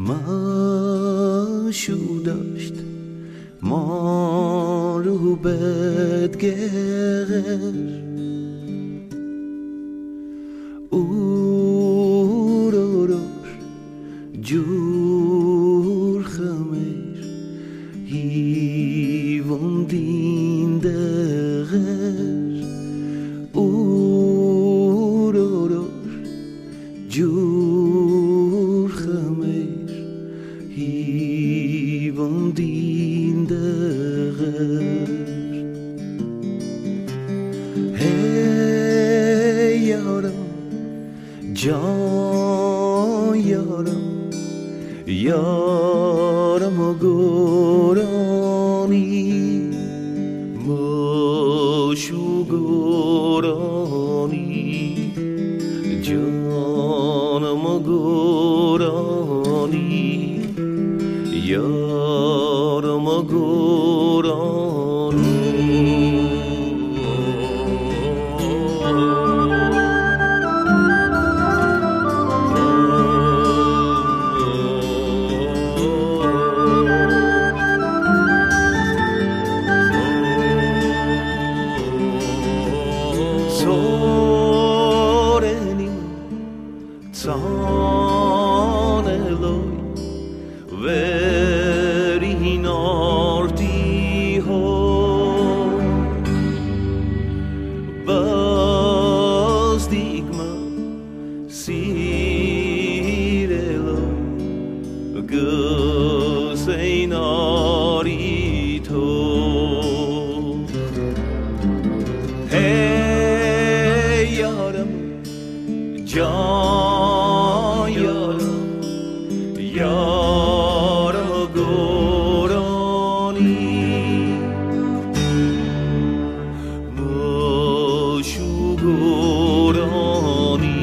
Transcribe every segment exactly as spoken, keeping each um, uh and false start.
ماشو داشت ما رو بدگرش او رو روش جور خمش هیوان دین دغش او رو روش جور خمش هیوان دین دغش hey یارم جان یارم یارم و گورانی ماشو گورانی جانم و گورانی یارم و گورانی Soreni taneloi veri norti ho bazdigma sirelo guseinari to جان یارم یارم و گورانی ماشو گورانی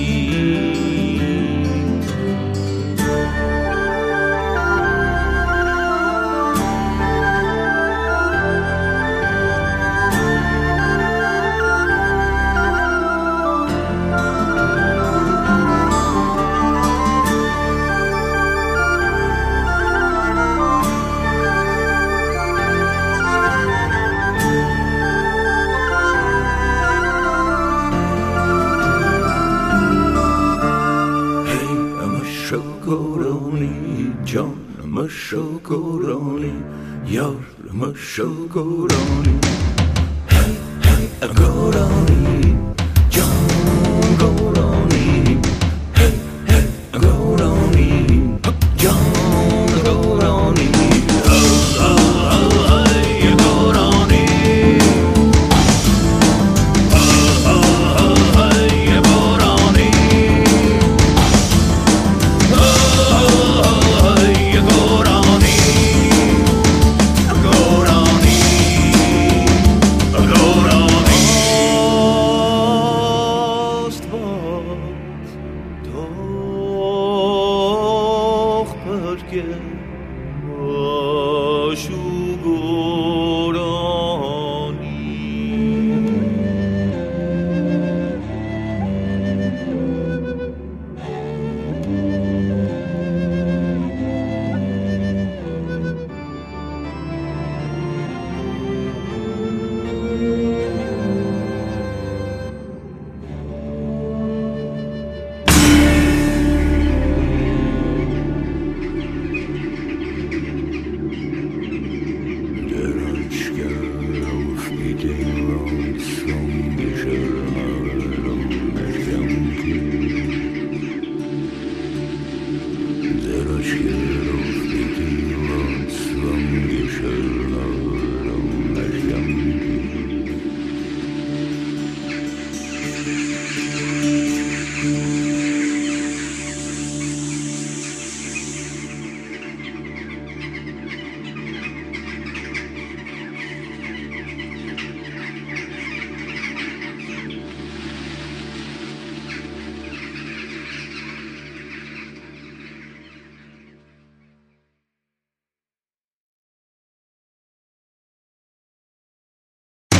Goroni, John, Musho Goroni, Yar, Musho Goroni. Hey, hey, a Goroni, John Goroni. Hey, hey, a Goroni, John Goroni. Oh, oh, oh, hey, a Goroni. Oh, oh, oh, hey, a Goroni. Doch perché